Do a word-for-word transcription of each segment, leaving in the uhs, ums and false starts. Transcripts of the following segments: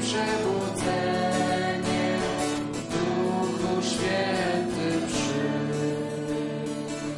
przebudzenie, Duchu Święty przyjdź.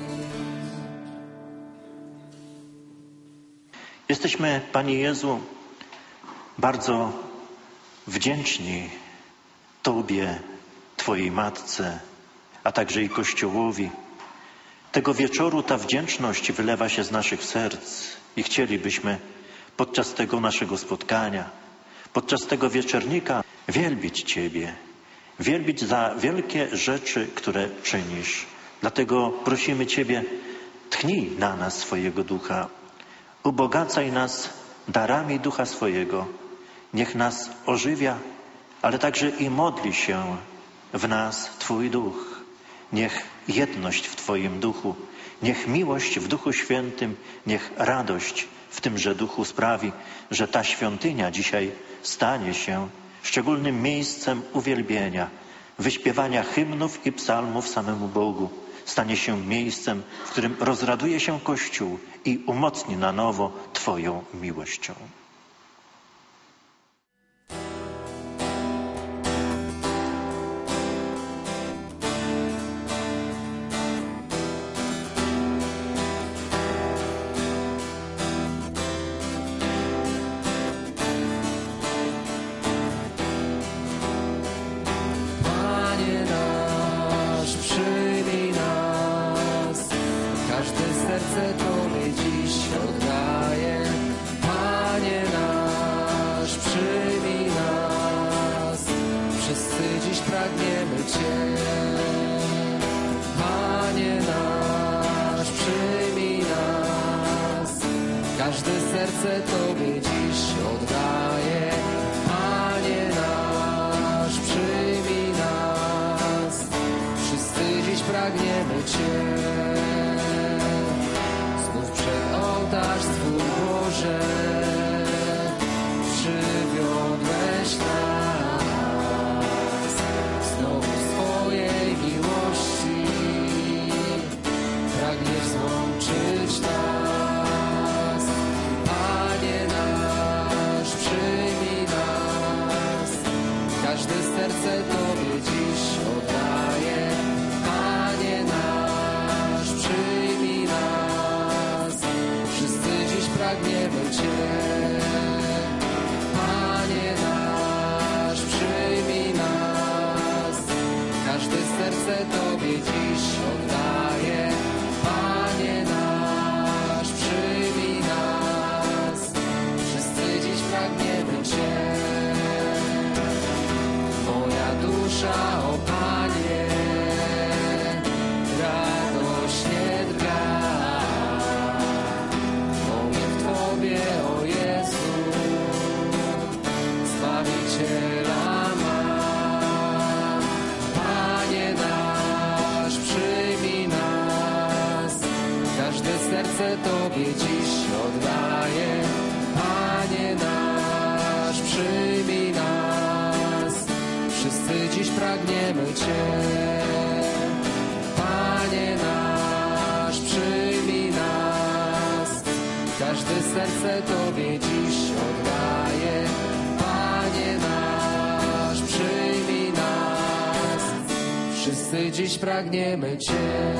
Jesteśmy, Panie Jezu, bardzo wdzięczni Tobie, Twojej Matce, a także i Kościołowi. Tego wieczoru ta wdzięczność wylewa się z naszych serc i chcielibyśmy podczas tego naszego spotkania, podczas tego wieczornika wielbić Ciebie, wielbić za wielkie rzeczy, które czynisz. Dlatego prosimy Ciebie, tchnij na nas swojego Ducha, ubogacaj nas darami Ducha swojego. Niech nas ożywia, ale także i modli się w nas Twój Duch. Niech jedność w Twoim Duchu, niech miłość w Duchu Świętym, niech radość w tymże Duchu sprawi, że ta świątynia dzisiaj stanie się szczególnym miejscem uwielbienia, wyśpiewania hymnów i psalmów samemu Bogu. Stanie się miejscem, w którym rozraduje się Kościół i umocni na nowo Twoją miłością. Serce Tobie dziś oddaję, Panie nasz, przyjmij nas. Wszyscy dziś pragniemy Cię, Panie nasz, przyjmij nas. Każde serce Tobie dziś oddaję, Panie nasz, przyjmij nas. Wszyscy dziś pragniemy Cię. Ołtarz Twój, Boże, przywiodłeś nas znowu swojej miłości, pragniesz złączyć nas. Panie nasz, przyjmij nas, każde serce Tobie dziś oddaję. Panie nasz, przyjmij nas, pragniemy Cię. Panie nasz, przyjmij nas, każde serce Tobie dziś oddaję. Panie nasz, przyjmij nas, wszyscy dziś pragniemy Cię. Moja dusza, o Panie, radośnie drga. O Jezu, Zbawiciela mam. Panie nasz, przyjmij nas, każde serce Tobie dziś oddaję. Panie nasz, przyjmij nas, wszyscy dziś pragniemy Cię. Panie nasz, przyjmij nas, każde serce Tobie dziś oddaję. Panie nasz, przyjmij nas, wszyscy dziś pragniemy Cię.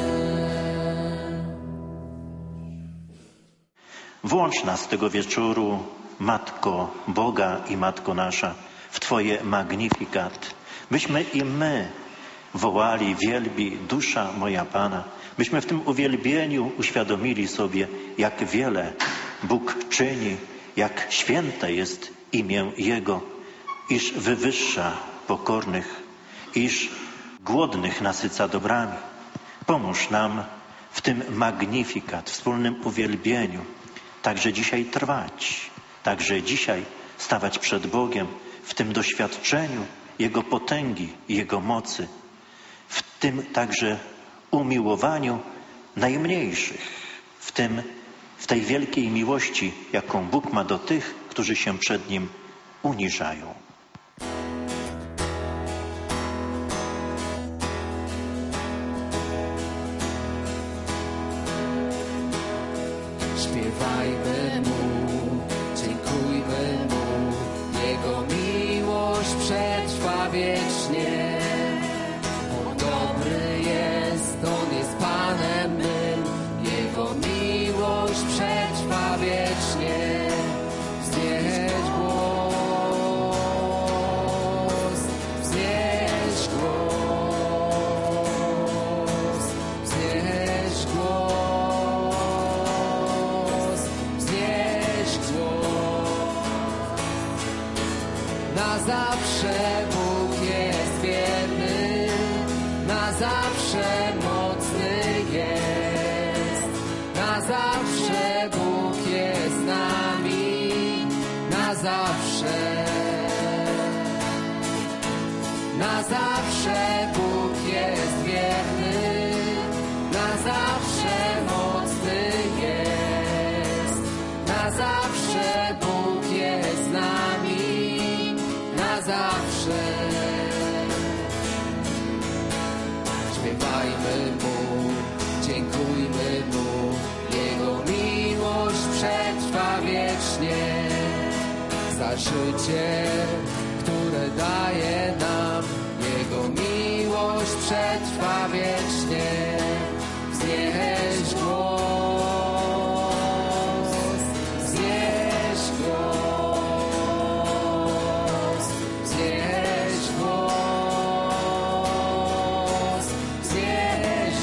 Włącz nas tego wieczoru, Matko Boga i Matko nasza, w Twoje magnifikat, byśmy i my wołali, wielbi dusza moja Pana, byśmy w tym uwielbieniu uświadomili sobie, jak wiele Bóg czyni, jak święte jest imię Jego, iż wywyższa pokornych, iż głodnych nasyca dobrami. Pomóż nam w tym magnifikat, wspólnym uwielbieniu, także dzisiaj trwać, także dzisiaj stawać przed Bogiem w tym doświadczeniu Jego potęgi, Jego mocy, w tym także umiłowaniu najmniejszych, w tym, w tej wielkiej miłości, jaką Bóg ma do tych, którzy się przed Nim uniżają. Śpiewajmy Mu, dziękujmy Mu, Jego miłość wiecznie. On dobry jest, On jest Panem mym, Jego miłość przetrwa wiecznie. Wznieś głos, wznieś głos, wznieś głos, wznieś głos. Na zawsze Bóg jest wierny, na zawsze mocny jest, na zawsze Bóg jest z nami, na zawsze. Na zawsze Bóg jest wierny, na zawsze mocny jest, na zawsze Bóg jest z nami, na zawsze. Śpiewajmy Mu, dziękujmy Mu, Jego miłość przetrwa wiecznie. Za życie, które daje nam, Jego miłość przetrwa wiecznie. Wznieś głos, wznieś głos, wznieś głos, wznieś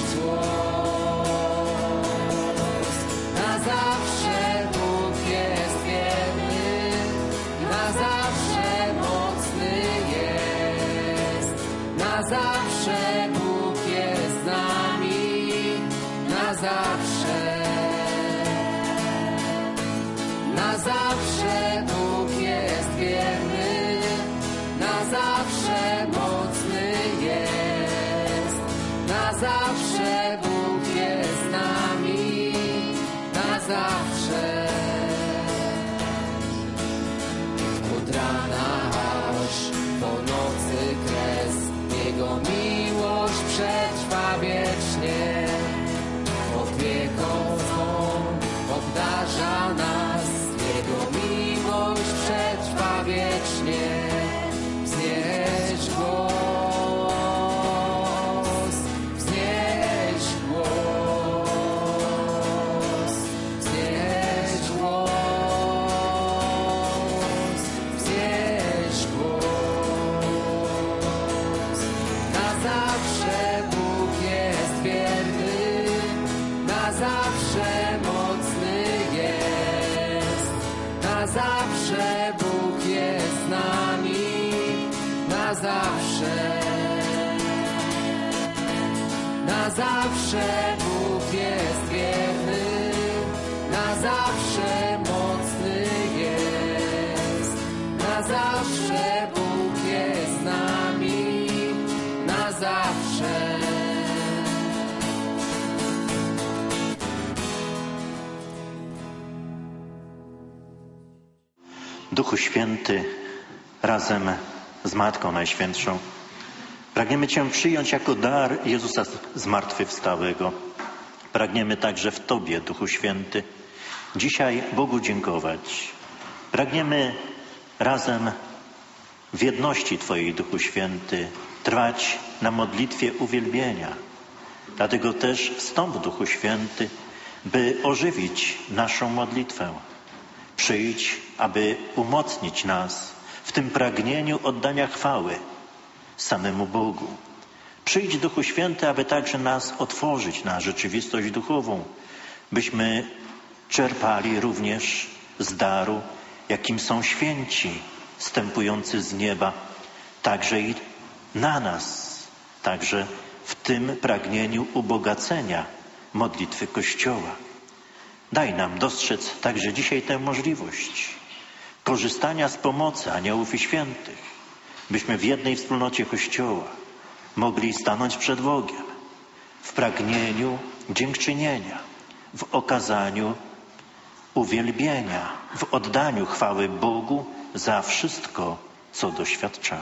głos. Na zawsze Bóg jest wierny, na zawsze mocny jest, na zawsze Bóg jest z nami, na zawsze. Na zawsze Bóg jest wierny, na zawsze mocny jest, na zawsze Bóg jest z nami, na zawsze. Od rana aż po nocy kres, Jego miłość przetrwa wiecznie. Opieką swą obdarza nas, Jego miłość przetrwa wiecznie. Wznieś głos, wznieś głos, wznieś głos, wznieś głos. Na zawsze Bóg jest wierny, na zawsze mocny jest, na zawsze Bóg jest z nami, na zawsze. Na zawsze Bóg jest wierny, na zawsze mocny jest, na zawsze Bóg jest z nami, na zawsze. Duchu Święty, razem z Matką Najświętszą, pragniemy Cię przyjąć jako dar Jezusa zmartwychwstałego. Pragniemy także w Tobie, Duchu Święty, dzisiaj Bogu dziękować. Pragniemy razem w jedności Twojej, Duchu Święty, trwać na modlitwie uwielbienia. Dlatego też wstąp, Duchu Święty, by ożywić naszą modlitwę. Przyjdź, aby umocnić nas w tym pragnieniu oddania chwały samemu Bogu. Przyjdź, Duchu Święty, aby także nas otworzyć na rzeczywistość duchową, byśmy czerpali również z daru, jakim są święci zstępujący z nieba, także i na nas, także w tym pragnieniu ubogacenia modlitwy Kościoła. Daj nam dostrzec także dzisiaj tę możliwość korzystania z pomocy aniołów i świętych, byśmy w jednej wspólnocie Kościoła mogli stanąć przed Bogiem w pragnieniu dziękczynienia, w okazaniu uwielbienia, w oddaniu chwały Bogu za wszystko, co doświadczamy.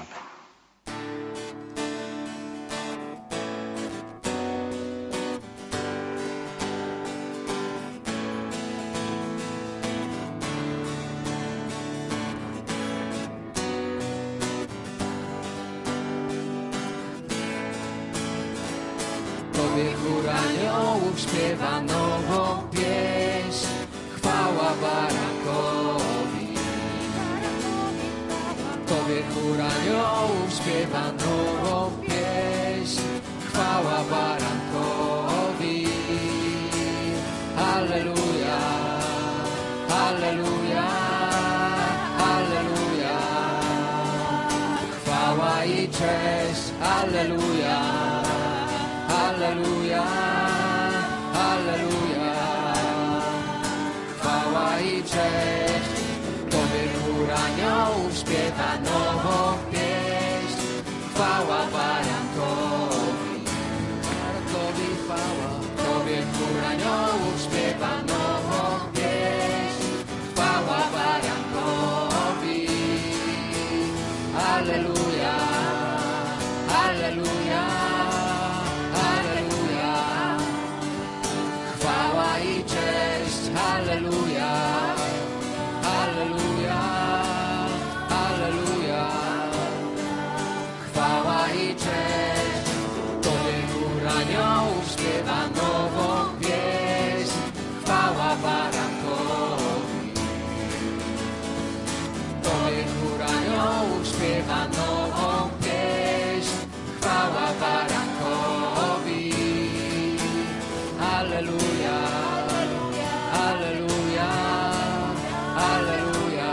Tobie chór aniołów śpiewa nową pieśń. Chwała barankowi. Tobie chór aniołów śpiewa nową pieśń. Chwała barankowi. Halleluja, halleluja, halleluja. Chwała i cześć, halleluja, halleluja, halleluja. Chwała i cześć, Tobie chór aniołów śpiewa nową pieśń. Chwała barankowi, barankowi chwała. Tobie chór aniołów śpiewa nową pieśń. Chwała barankowi. Halleluja, halleluja, halleluja. Chwała i cześć, halleluja, halleluja, halleluja. Chwała i cześć, Tobie chór aniołów śpiewa nową pieśń. Chwała barankowi. Tobie chór aniołów śpiewa nową pieśń. Chwała barankowi. Halleluja, halleluja, halleluja.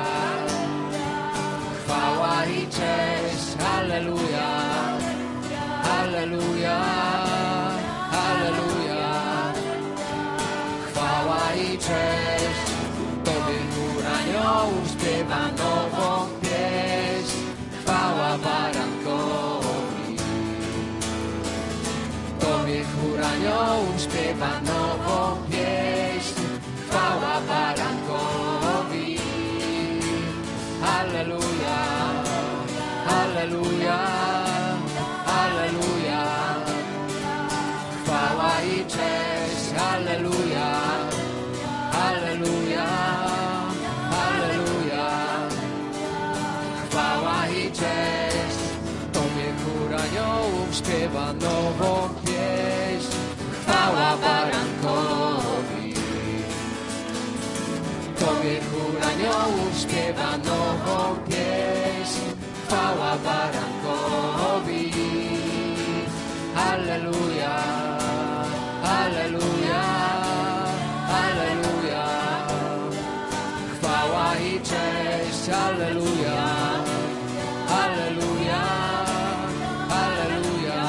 Chwała i cześć, halleluja, halleluja, halleluja. Chwała i cześć, Tobie chór aniołów śpiewa nową pieśń. Chwała barankowi. Tobie chór aniołów śpiewa nową pieśń. Chwała barankowi. Halleluja, halleluja, halleluja. Chwała i cześć, halleluja, halleluja, halleluja. Chwała i cześć, Tobie chór aniołów śpiewa nową pieśń. Chwała barankowi. Tobie chór aniołów śpiewa nową pieśń. Chwała barankowi. Halleluja, halleluja, halleluja. Chwała i cześć, halleluja, halleluja, halleluja.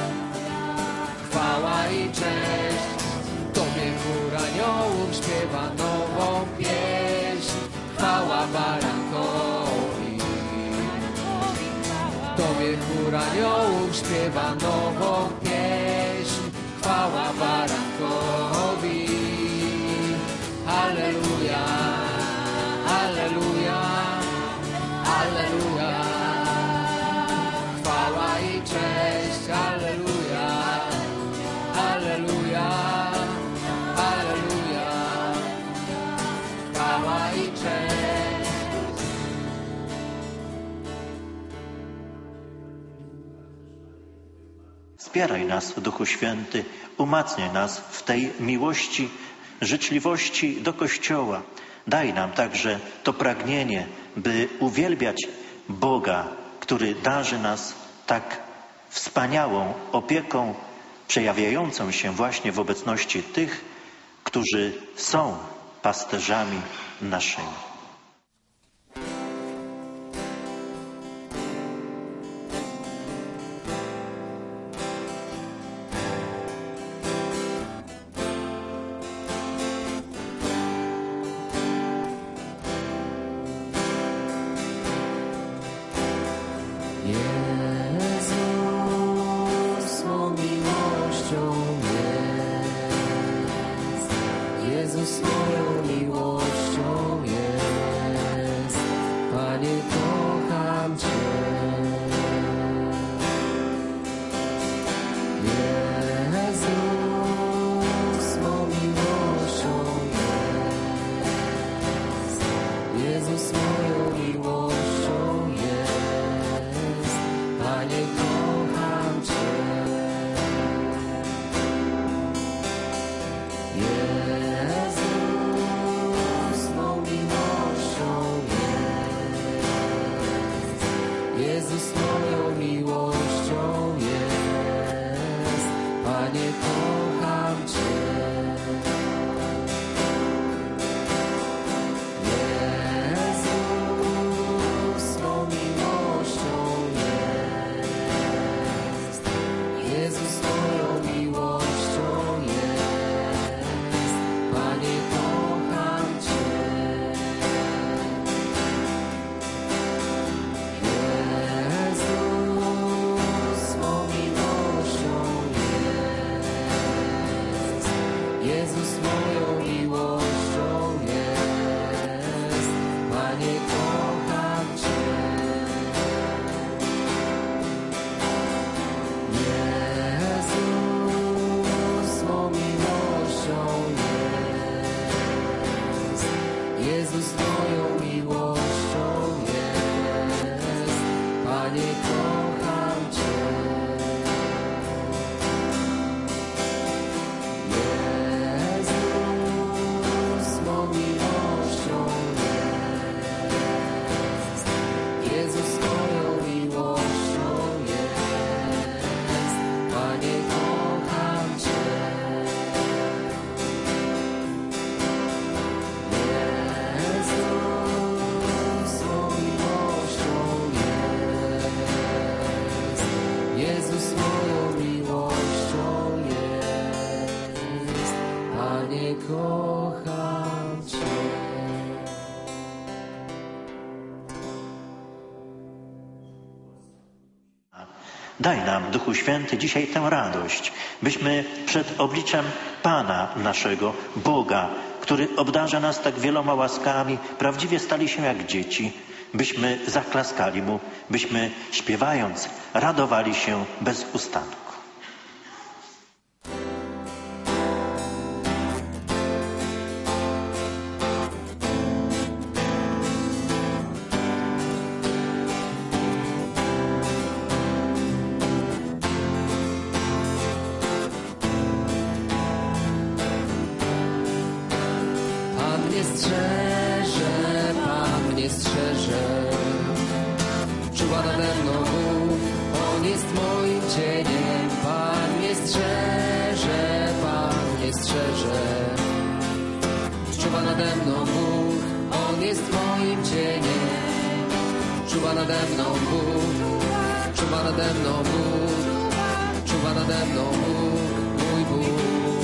Chwała i cześć, Tobie chór aniołów śpiewa nową pieśń. Chwała barankowi. Tobie chór aniołów śpiewa nową pieśń. Chwała barankowi. Halleluja, halleluja, halleluja. Chwała i cześć, halleluja, halleluja, halleluja. Chwała i cześć. Wspieraj nas, Duchu Święty, umacniaj nas w tej miłości, życzliwości do Kościoła. Daj nam także to pragnienie, by uwielbiać Boga, który darzy nas tak wspaniałą opieką, przejawiającą się właśnie w obecności tych, którzy są pasterzami naszymi. Jezus mą miłością jest, Jezus moją miłością jest, Panie, kocham Cię. Jezus mą miłością jest, Jezus moją miłością jest, Jezus moją miłością jest. Panie, kocham Cię. Jezus mą miłością jest. Jezus moją miłością jest. Panie, kocham Cię. Jezus mą miłością jest. Jezus moją miłością jest. Panie, kocham Cię. Jezus mą miłością jest. Jezus moją miłością jest. Panie, kocham Cię. Jezus mą miłością jest. Jezus moją miłością jest. Panie, kocham Cię. Jezus mą miłością jest. Jezus moją miłością jest. Panie, kocham Cię. Daj nam, Duchu Święty, dzisiaj tę radość, byśmy przed obliczem Pana naszego, Boga, który obdarza nas tak wieloma łaskami, prawdziwie stali się jak dzieci, byśmy zaklaskali Mu, byśmy śpiewając radowali się bez ustanku. Pan mnie strzeże, Pan mnie strzeże. Czuwa nade mną Bóg, On jest moim cieniem. Pan mnie strzeże, Pan mnie strzeże. Czuwa nade mną Bóg, On jest moim cieniem. Czuwa nade mną Bóg, czuwa nade mną Bóg, czuwa nade mną Bóg, mój Bóg.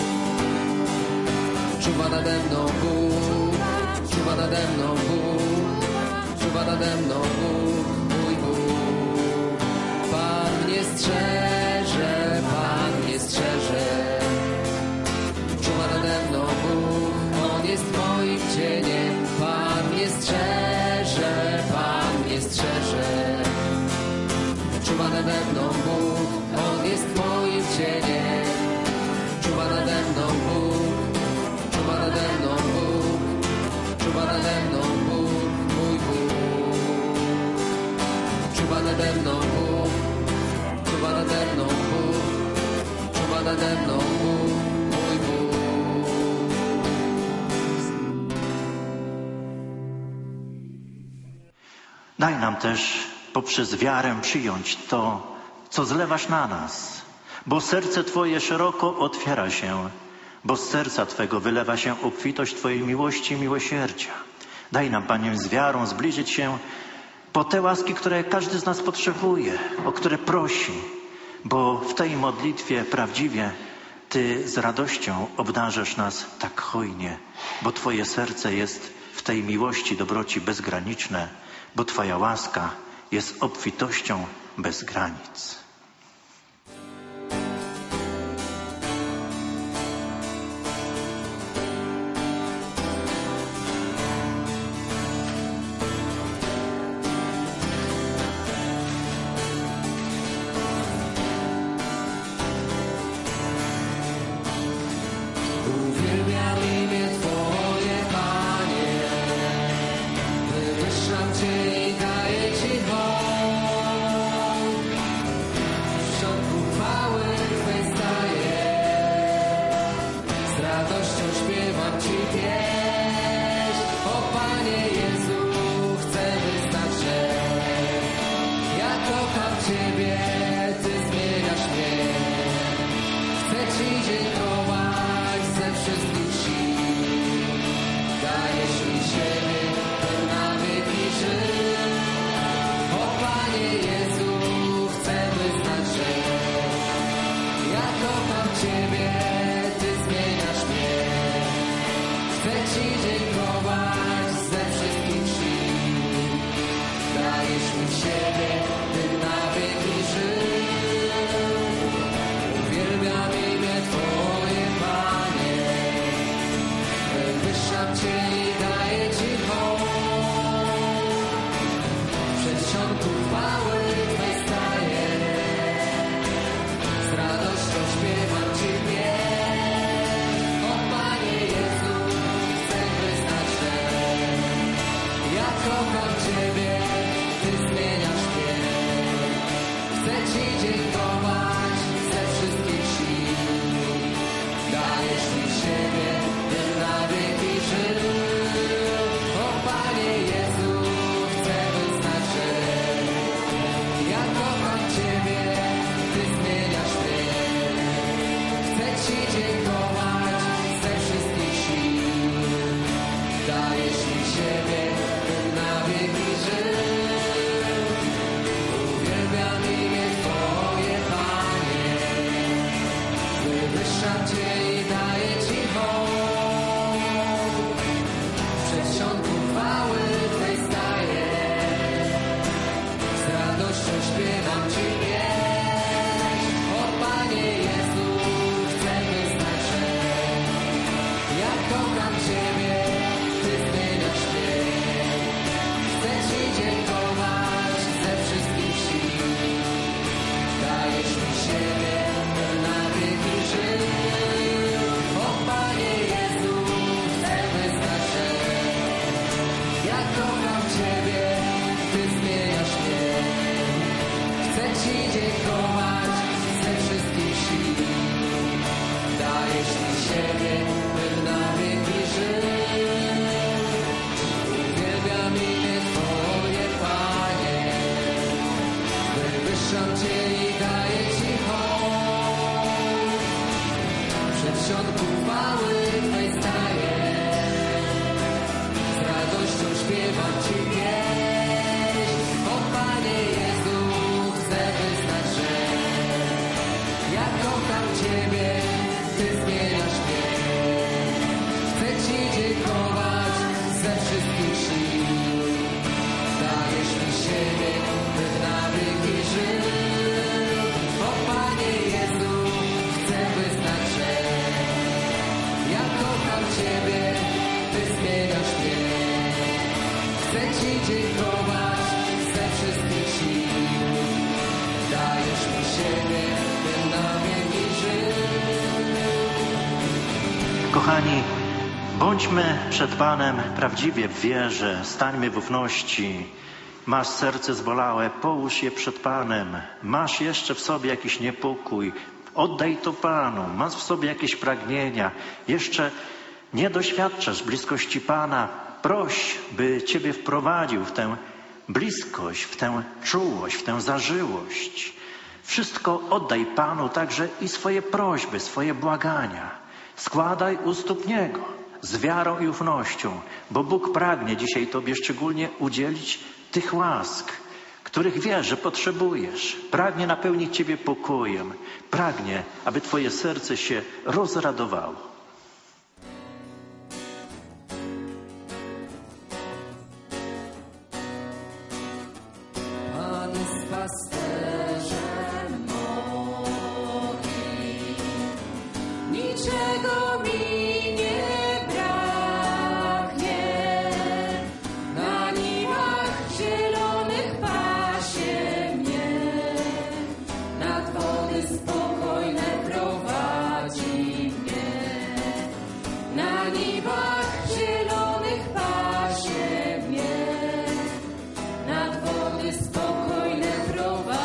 Czuwa nade mną Bóg, czuwa nade mną Bóg, czuwa nade mną Bóg, mój Bóg. Pan mnie strzeże, Pan mnie strzeże. Czuwa nade mną Bóg, On jest moim cieniem. Pan mnie strzeże, Pan mnie strzeże. Czuwa nade mną Bóg, On jest moim cieniem. Czuwa nade mną Bóg, czuwa nade mną Bóg, czuwa nade mną Bóg, mój Bóg. Czuwa nade mną Bóg, czuwa nade mną Bóg, czuwa nade mną Bóg, mój Bóg. Daj nam też poprzez wiarę przyjąć to, co zlewasz na nas, bo serce Twoje szeroko otwiera się, bo z serca Twego wylewa się obfitość Twojej miłości i miłosierdzia. Daj nam, Panie, z wiarą zbliżyć się po te łaski, które każdy z nas potrzebuje, o które prosi, bo w tej modlitwie prawdziwie Ty z radością obdarzasz nas tak hojnie, bo Twoje serce jest w tej miłości, dobroci bezgraniczne, bo Twoja łaska jest obfitością bez granic. Uwielbiam imię Twoje, Panie, wywyższam Cię i daję Ci hołd. kocham Ciebie, Ty zmieniasz mnie. Chcę Ci dziękować ze wszystkich sił. Dajesz mi siebie, by na wieki żył. O Panie Jezu, chcę wyznać, że ja kocham Ciebie, Ty zmieniasz mnie. Chcę Ci dziękować ze wszystkich sił. Dajesz mi siebie, by na wieki żył. Uwielbiam imię Twoje, Panie. Wywyższam Cię i daję Ci hołd. W przedsionku chwały Twej staję. Z radością śpiewam Ci pieśń. O Panie Jezu, chcę wyznać, że ja kocham Ciebie, Ty zmieniasz mnie. Chcę Ci dziękować ze wszystkich sił. Dajesz mi siebie, bym na wieki żył. O Panie Jezu, chcę wyznać, że ja kocham Ciebie, Ty zmieniasz mnie. Chcę Ci dziękować ze wszystkich sił. Dajesz mi siebie, bym na wieki żył. Uwielbiam imię Twoje, Panie. Wywyższam Cię i daję Ci hołd. W przedsionku chwały Twej staję. Z radością śpiewam Ci pieśń. O Panie Jezu, chcę wyznać, że ja kocham Ciebie, Ty zmieniasz mnie. Chcę Ci dziękować ze wszystkich sił. Dajesz mi siebie, bym na wieki żył. O Panie Jezu, chcę wyznać, że ja kocham Ciebie, Ty zmieniasz mnie. Chcę Ci dziękować ze wszystkich sił. Dajesz mi siebie, bym na wieki żył. Uwielbiam imię Twoje, Panie. Wywyższam Cię i daję Ci hołd. W przedsionku chwały Twej staję. Z radością śpiewam Ci pieśń. O Panie Jezu, chcę wyznać, że ja kocham Ciebie, Ty zmieniasz mnie. Chcę Ci dziękować ze wszystkich sił. Dajesz mi siebie, by na wieki żył. O Panie Jezu, chcę wyznać, że ja kocham Ciebie, Ty zmieniasz mnie. Chcę Ci dziękować ze wszystkich sił. Dajesz mi siebie, by na wieki żył. Kochani, bądźmy przed Panem prawdziwie w wierze, stańmy w ufności. Masz serce zbolałe, połóż je przed Panem. Masz jeszcze w sobie jakiś niepokój, oddaj to Panu. Masz w sobie jakieś pragnienia, jeszcze nie doświadczasz bliskości Pana. Proś, by Ciebie wprowadził w tę bliskość, w tę czułość, w tę zażyłość. Wszystko oddaj Panu, także i swoje prośby, swoje błagania. Składaj u stóp Niego z wiarą i ufnością, bo Bóg pragnie dzisiaj Tobie szczególnie udzielić tych łask, których wiesz, że potrzebujesz. Pragnie napełnić Ciebie pokojem. Pragnie, aby Twoje serce się rozradowało. Pan jest pasterzem moim, niczego mi nie braknie. Na niwach zielonych pasie mnie, nad wody spokojne prowadzi mnie. Na niwach zielonych pasie mnie, nad wody spokojne prowadzi.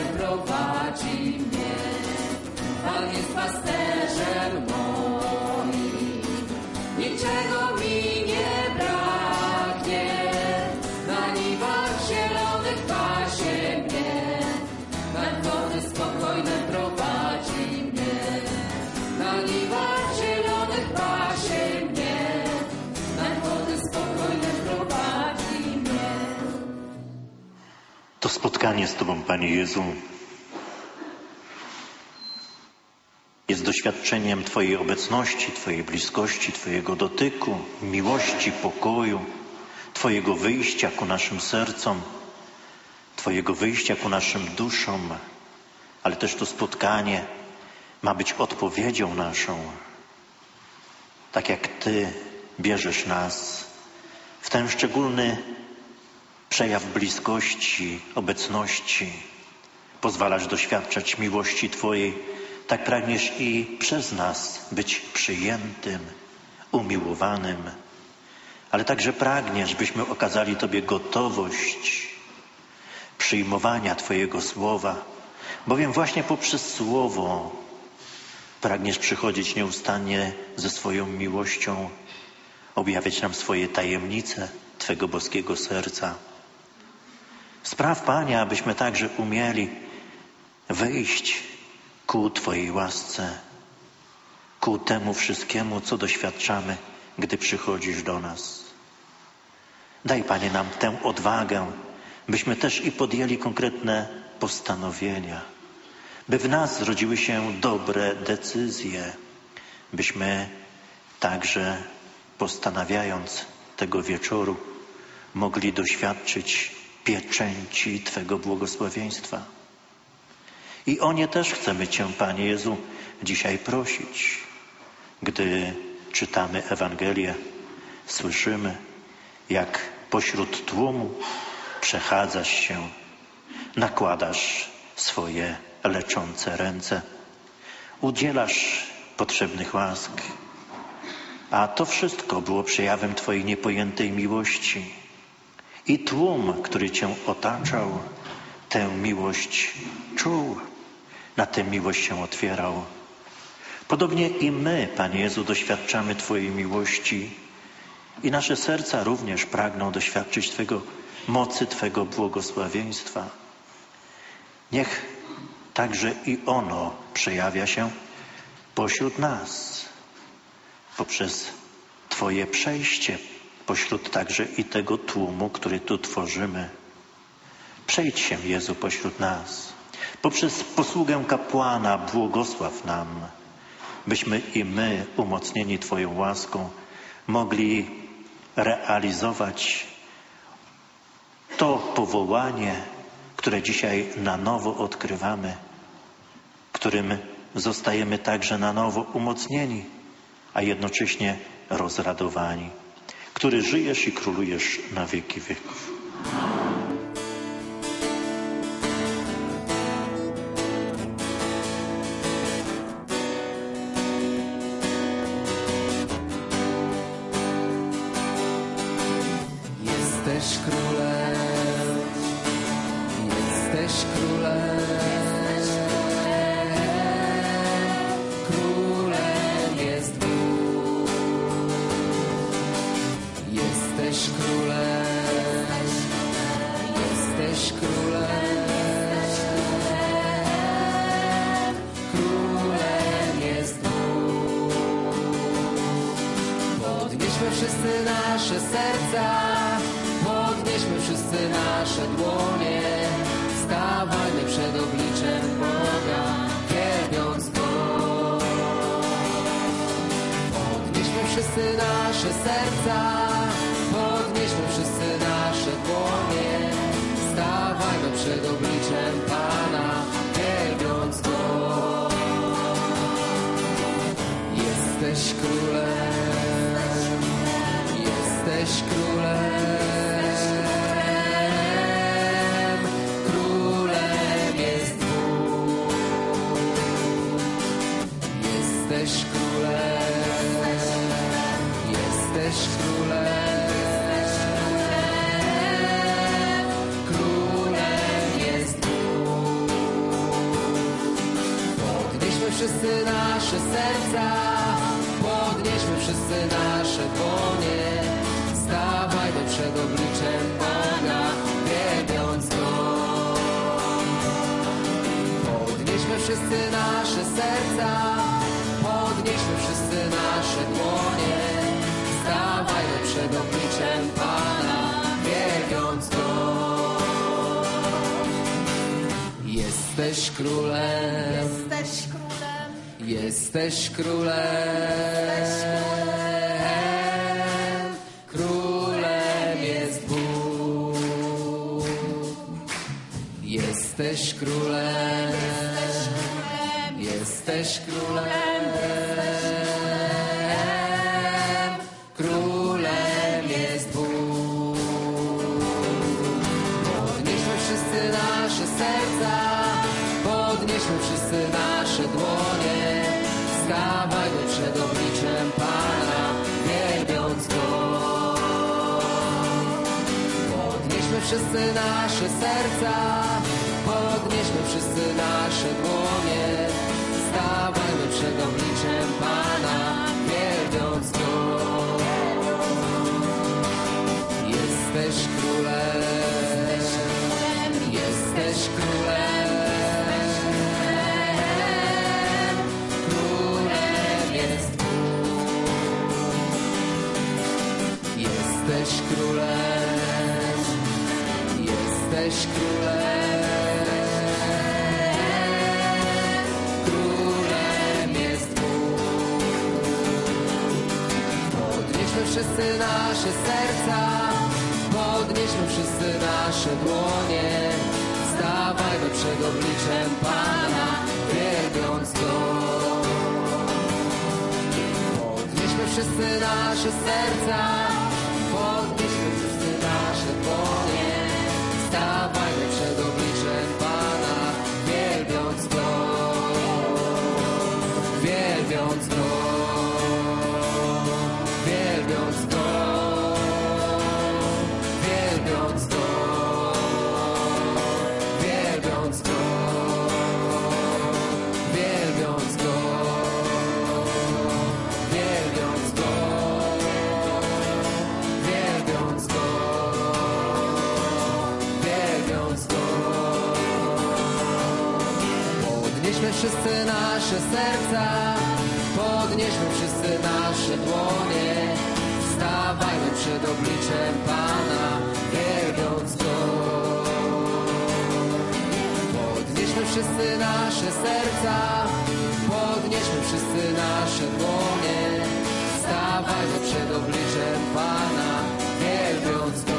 prowadzi mnie. Pan jest pasterzem moim, niczego mi nie braknie. Na niwach zielonych pasie mnie, nad wody spokojne prowadzi mnie. Na niwach zielonych pasie mnie, nad wody spokojne prowadzi mnie. To spotkanie z Tobą, Panie Jezu, jest doświadczeniem Twojej obecności, Twojej bliskości, Twojego dotyku, miłości, pokoju, Twojego wyjścia ku naszym sercom, Twojego wyjścia ku naszym duszom, ale też to spotkanie ma być odpowiedzią naszą. Tak jak Ty bierzesz nas w ten szczególny przejaw bliskości, obecności, pozwalasz doświadczać miłości Twojej, tak pragniesz i przez nas być przyjętym, umiłowanym, ale także pragniesz, byśmy okazali Tobie gotowość przyjmowania Twojego Słowa, bowiem właśnie poprzez Słowo pragniesz przychodzić nieustannie ze swoją miłością, objawiać nam swoje tajemnice Twego boskiego serca. Spraw, Panie, abyśmy także umieli wyjść ku Twojej łasce, ku temu wszystkiemu, co doświadczamy, gdy przychodzisz do nas. Daj, Panie, nam tę odwagę, byśmy też i podjęli konkretne postanowienia, by w nas zrodziły się dobre decyzje, byśmy także, postanawiając tego wieczoru, mogli doświadczyć pieczęci Twego błogosławieństwa. I o nie też chcemy Cię, Panie Jezu, dzisiaj prosić. Gdy czytamy Ewangelię, słyszymy, jak pośród tłumu przechadzasz się, nakładasz swoje leczące ręce, udzielasz potrzebnych łask, a to wszystko było przejawem Twojej niepojętej miłości. I tłum, który Cię otaczał, tę miłość czuł, na tę miłość się otwierał. Podobnie i my, Panie Jezu, doświadczamy Twojej miłości i nasze serca również pragną doświadczyć Twego mocy, Twego błogosławieństwa. Niech także i ono przejawia się pośród nas, poprzez Twoje przejście, pośród także i tego tłumu, który tu tworzymy. Przejdź się, Jezu, pośród nas. Poprzez posługę kapłana błogosław nam, byśmy i my, umocnieni Twoją łaską, mogli realizować to powołanie, które dzisiaj na nowo odkrywamy, którym zostajemy także na nowo umocnieni, a jednocześnie rozradowani, który żyjesz i królujesz na wieki wieków. Jesteś królem, jesteś królem, królem jest Bóg. Jesteś królem, jesteś królem, królem jest Bóg. Podnieśmy wszyscy nasze serca, podnieśmy wszyscy nasze dłonie, stawajmy przed obliczem Boga, wielbiąc Go. Podnieśmy wszyscy nasze serca, podnieśmy wszyscy nasze dłonie, stawajmy przed obliczem Pana, wielbiąc Go. Jesteś królem, jesteś królem. Jesteś królem, jesteś królem, królem jest Bóg. Podnieśmy wszyscy nasze serca, podnieśmy wszyscy nasze dłonie. Stawajmy przed obliczem Pana, wielbiąc Go. Podnieśmy wszyscy nasze serca, podnieśmy wszyscy nasze dłonie. Stawajmy przed obliczem Pana, wielbiąc Go. Jesteś królem, Jesteś królem, jesteś królem, królem jest Bóg. Jesteś królem, jesteś królem, królem jest Bóg. Podnieśmy wszyscy nasze serca, podnieśmy wszyscy nasze dłonie. Stawajmy przed obliczem Pana, wielbiąc Go. Podnieśmy wszyscy nasze serca, podnieśmy wszyscy nasze dłonie. Stawajmy przed obliczem Pana, wielbiąc Go. Jesteś królem, jesteś królem, królem jest Bóg. Jesteś królem, jesteś królem, królem jest Bóg. Podnieśmy wszyscy nasze serca, podnieśmy wszyscy nasze dłonie. Stawajmy przed obliczem Pana, wielbiąc Go. Podnieśmy wszyscy nasze serca, podnieśmy wszyscy nasze dłonie. Stawajmy przed obliczem Pana, wielbiąc Go, wielbiąc Go, wielbiąc Go, wielbiąc Go, wielbiąc Go, wielbiąc Go, wielbiąc Go, wielbiąc Go, wielbiąc Go. Podnieśmy wszyscy nasze serca, podnieśmy wszyscy nasze dłonie. Stawajmy przed obliczem Pana, wielbiąc Go. Podnieśmy wszyscy nasze serca, podnieśmy wszyscy nasze dłonie. Stawajmy przed obliczem Pana, wielbiąc Go,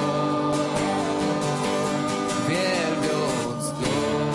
wielbiąc Go.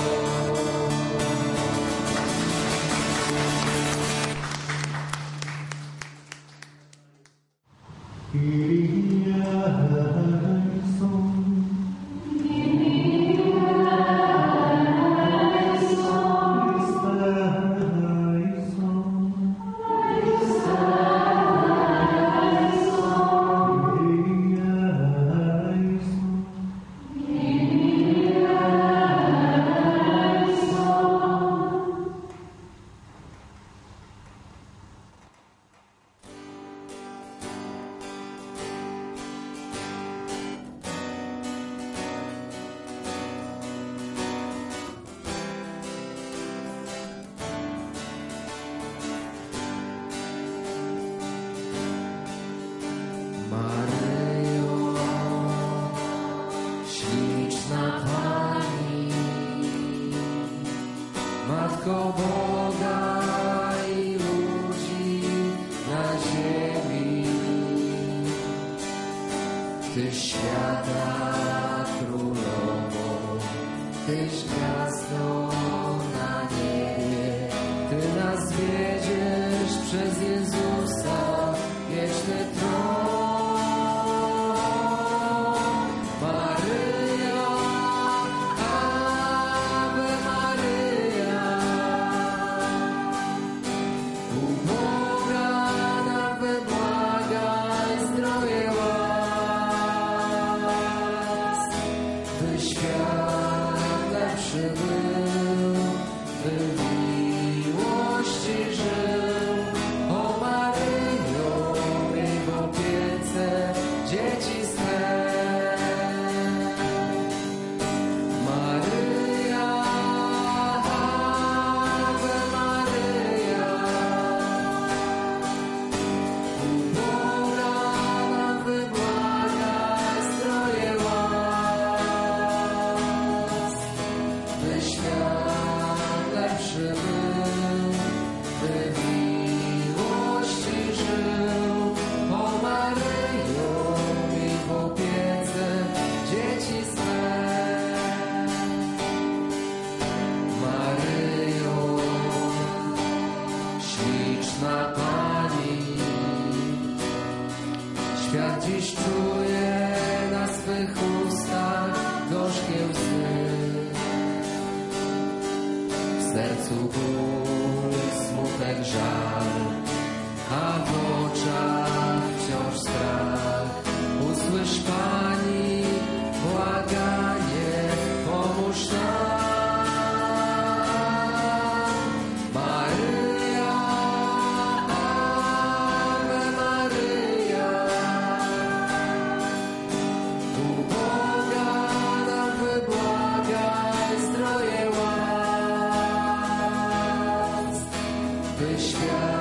Maryjo, śliczna Pani, Matko Boga i ludzi na ziemi. Tyś świata królową, Tyś gwiazdą na niebie. Ty nas wiedziesz przez Jezusa, wieczny tron. Maryjo, Ave Maryja, u Boga nam wybłagaj zdrowie łask. Ty świat lepszy był. sercu ból, smutek, żal, a w oczach wciąż strach. Usłysz Pani błaganie, pomóż nam. Maryja, Ave Maryja, u Boga nam wybłagaj zdroje łask, by świat